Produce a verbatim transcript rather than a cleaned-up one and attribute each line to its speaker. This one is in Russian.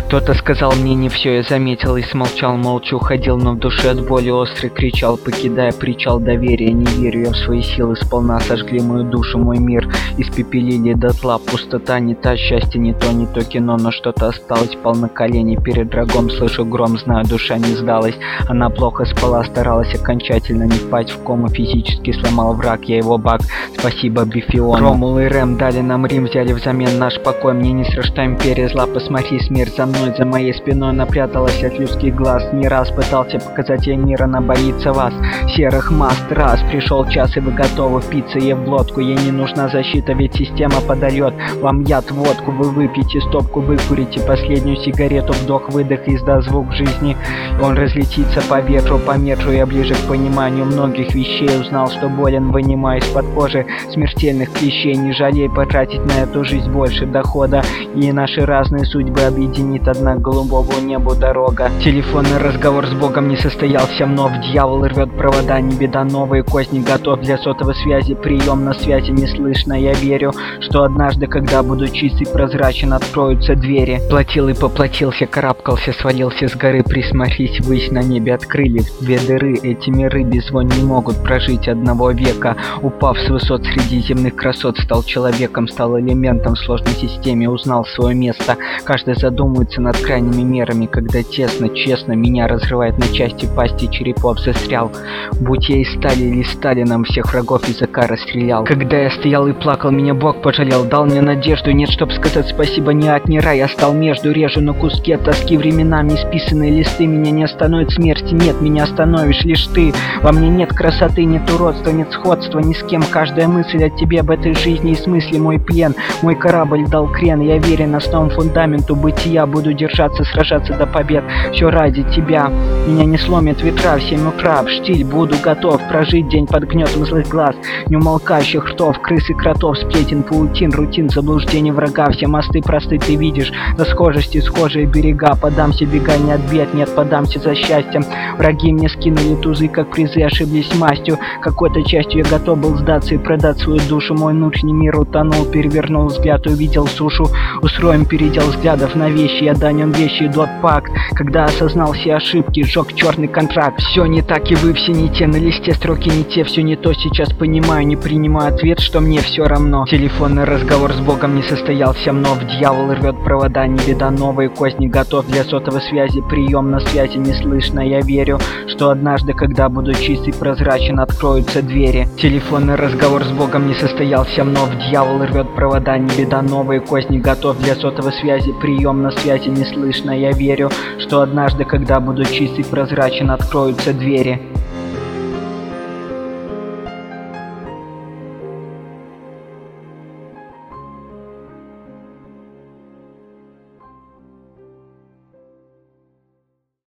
Speaker 1: Кто-то сказал мне не все, я заметил и смолчал, молча уходил, но в душе от боли острый кричал, покидая причал доверия. Не верю я в свои силы, сполна сожгли мою душу, мой мир испепелили дотла. Пустота не та, счастье не то, не то кино, но что-то осталось. Пал на колени перед врагом, слышу гром, знаю, душа не сдалась. Она плохо спала, старалась окончательно не впасть в кому, физически сломал враг, я его баг. Спасибо Бифиону. Ромул и Рэм дали нам Рим, взяли взамен наш покой. Мне не страшна империя зла, посмотри, смерть за мной, за моей спиной напряталась от людских глаз. Не раз пытался показать ей мир, она боится вас, серых масс. Раз пришел час и вы готовы впиться ей в глотку. Ей не нужна защита, ведь система подает вам яд, водку. Вы выпьете стопку, выкурите последнюю сигарету, вдох-выдох, издаст звук жизни. Он разлетится по ветру, по метру. Я ближе к пониманию многих вещей, узнал, что болен, вынимая из-под кожи смертельных клещей. Не жалей потратить на эту жизнь больше дохода, и наши разные судьбы объединит одна к голубому небу дорога. Телефонный разговор с Богом не состоялся вновь, дьявол рвет провода, не беда, новые козни готов для сотовой связи, прием на связи не слышно. Я верю, что однажды, когда буду чист и прозрачен, откроются двери. Платил и поплатился, карабкался, свалился с горы, присмотрись, ввысь, на небе открыли две дыры. Эти миры без вон не могут прожить одного века. Упав с высот среди земных красот, стал человеком, стал элементом в сложной системе, узнал свое место. Каждый задумывается над крайними мерами, когда тесно, честно меня разрывает на части, пасти черепов застрял. Будь я из стали или Сталином, всех врагов языка расстрелял. Когда я стоял и плакал, меня Бог пожалел, дал мне надежду, нет, чтоб сказать спасибо, ни ад, ни рай. Я стал между, режу на куски от тоски, временами исписанные листы. Меня не остановит смерти, нет, меня остановишь лишь ты. Во мне нет красоты, нет уродства, нет сходства ни с кем. Каждая мысль о тебе, об этой жизни и смысле мой плен. Мой корабль дал крен, я верен основам фундаменту бытия. Буду держаться, сражаться до побед, все ради тебя. Меня не сломит ветра в семь утра, в штиль буду готов прожить день под гнетом злых глаз, неумолкающих ртов, крыс и кротов, сплетен, паутин, рутин, заблуждений врага. Все мосты просты, ты видишь, на схожести схожие берега. Подамся, бега не от бед, нет, подамся за счастьем. Враги мне скинули тузы, как призы, ошиблись мастью. Какой-то частью я готов был сдаться и продать свою душу. Мой внутренний мир утонул, перевернул взгляд, увидел сушу. Устроим передел взглядов на вещи, я данен вещи, дот пакт. Когда осознал все ошибки, сжег черный контракт. Все не так, и вы все не те, на листе строки не те, все не то, сейчас понимаю, не принимаю ответ, что мне все равно. Телефонный разговор с Богом не состоялся вновь, дьявол рвет провода, не беда, новые козни готов для сотовой связи, прием на связи не слышно. Я верю, что однажды, когда буду чист и прозрачен, откроются двери. Телефонный разговор с Богом не состоялся вновь, дьявол рвет провода, не беда, новые козни готов для сотовой связи, прием на связи не слышно. Я верю, что однажды, когда буду чист и прозрачен, откроются двери.